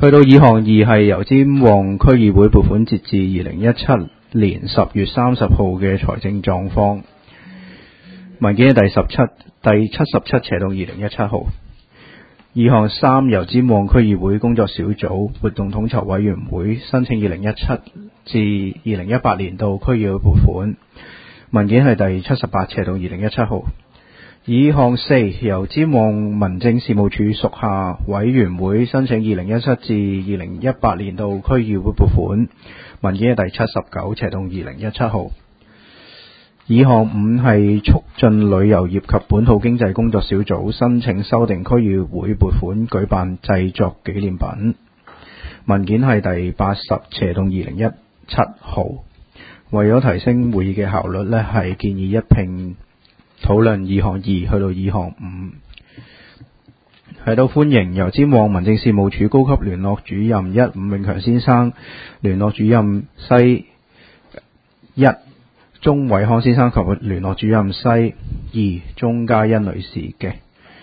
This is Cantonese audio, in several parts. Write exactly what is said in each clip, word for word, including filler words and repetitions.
去到議項二係油尖旺區議會撥款截至二零一七年十月三十號嘅財政狀況。文件嘅第十七、第七十七斜到二零一七號。議項三油尖旺區議會工作小組活動統籌委員會申請二零一七至二零一八年度區議會撥款。文件係第七十八斜到二零一七號。議項四油尖旺民政事務處屬下委員會申請二零一七至二零一八年度區議會撥款。文件係第七十九斜到二零一七號。議項五係促進旅遊業及本土經濟工作小組申請修訂區議會撥款舉辦製作紀念品。文件係第八十斜到二零一七號。為咗提升會議嘅效率呢，係建議一併討論議項二去到議項五。喺度歡迎油尖旺民政事務處高級聯絡主任一伍永強先生、聯絡主任西一鍾偉康先生及聯絡主任西二鍾嘉欣女士嘅。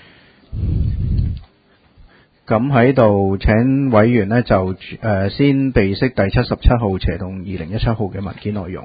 咁喺度請委員呢就誒、呃、先備悉第七十七號斜到二零一七號嘅文件內容。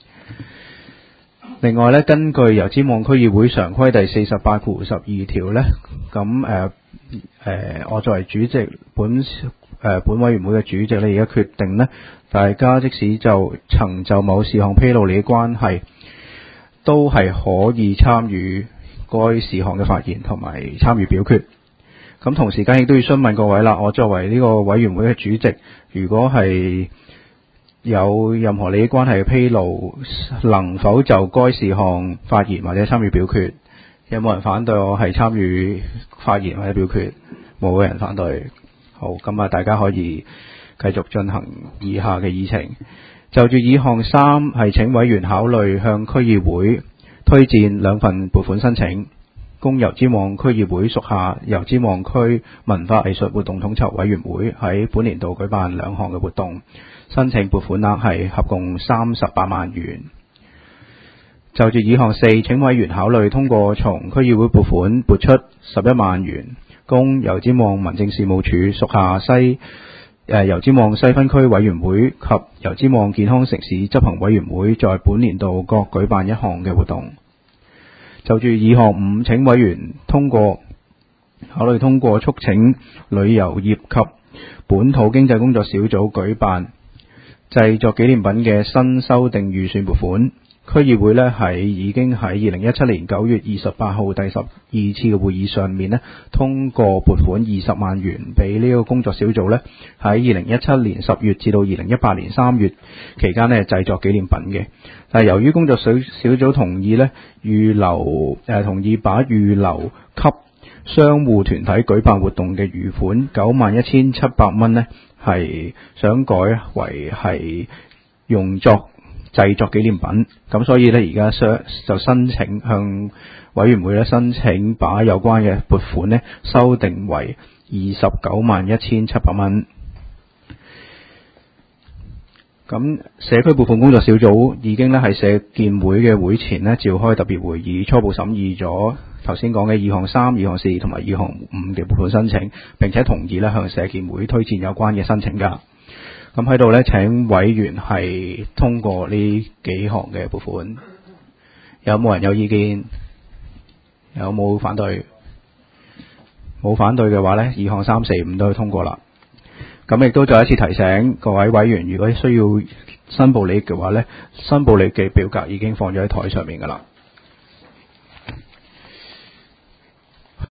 另外呢，根據油尖旺區議會常規第四十八條十二條呢，咁誒誒我作為主席本誒、呃、本委員會嘅主席呢，而家決定呢，大家即使就曾就某事項披露你嘅關係，都係可以參與該事項嘅發言同埋參與表決。咁同時間亦都要詢問各位啦，我作為呢個委員會嘅主席，如果係有任何利益關係嘅披露，能否就該事項發言或者參與表決？有冇人反對我係參與發言或者表決？冇人反對。好，咁啊，大家可以繼續進行以下嘅議程。就住議項三係請委員考慮向區議會推薦兩份撥款申請，供油尖旺區議會屬下油尖旺區文化藝術活動統籌委員會喺本年度舉辦兩項嘅活動，申請撥款額係合共三十八萬元。就住議項四，請委員考慮通過從區議會撥款撥出十一萬元，供油尖旺民政事務處屬下西誒油尖旺西分區委員會及油尖旺健康城市執行委員會在本年度各舉辦一項嘅活動。就住議項五，請委員通過考慮通過促請旅遊業及本土經濟工作小組舉辦製作紀念品嘅新修訂預算撥款。區議會呢係已經喺二零一七年九月二十八號第十二次嘅會議上面呢通過撥款二十萬元俾呢個工作小組呢喺二零一七年十月至到二零一八年三月期間呢製作紀念品嘅。但係由於工作小小組同意呢預留誒、呃、同意把預留給商戶團體舉辦活動嘅餘款九萬一千七百蚊呢係想改為係用作製作紀念品，咁所以呢，而家想就申請向委員會呢申請把有關嘅撥款呢修訂為二十九萬一千七百蚊。咁社區撥款工作小組已經呢喺社建會嘅會前呢召開特別會議，初步審議咗頭先講嘅議項三、議項四同埋議項五嘅撥款申請，並且同意呢向社建會推薦有關嘅申請㗎。咁喺度呢，請委員係通過呢幾項嘅撥款。有冇人有意見？有冇反對？冇反對嘅話呢，議項三、四、五都可以通過啦。咁亦都再一次提醒各位委員，如果需要申報利益嘅話呢，申報利益嘅表格已經放咗喺台上面㗎啦。